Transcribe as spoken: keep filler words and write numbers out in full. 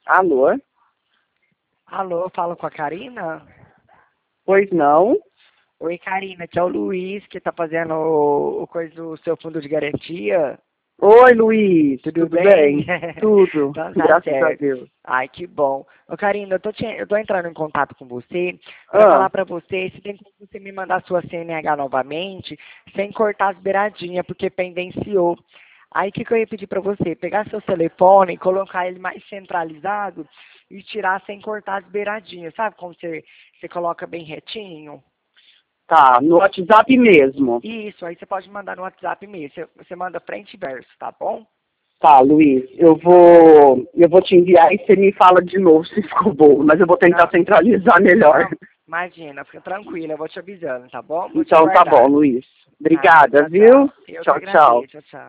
Alô? Alô, falo com a Karina? Pois não? Oi, Karina, aqui é o Luiz, que tá fazendo o, o coisa do seu fundo de garantia. Oi, Luiz. Tudo Tudo bem? bem? Tudo. Então tá Graças a certo. Deus. Ai, que bom. Ô, Karina, eu tô, te, eu tô entrando em contato com você para Ah, falar para você se tem como você me mandar sua C N H novamente, sem cortar as beiradinhas, porque pendenciou. Aí, o que, que eu ia pedir para você? Pegar seu telefone, colocar ele mais centralizado e tirar sem cortar as beiradinhas. Sabe como você, você coloca bem retinho? tá. No WhatsApp mesmo. Isso, aí você pode mandar no WhatsApp mesmo. Você, você manda frente e verso, tá bom? Tá, Luiz. Eu vou, eu vou te enviar e você me fala de novo se ficou bom, mas eu vou tentar Não, centralizar melhor. não, imagina, fica tranquila, eu vou te avisando, tá bom? Vou te Então tá bom, aguardar. Luiz. Tá, Obrigada, tchau, viu? tchau. Eu que Tchau, tchau. agradeço, tchau, tchau.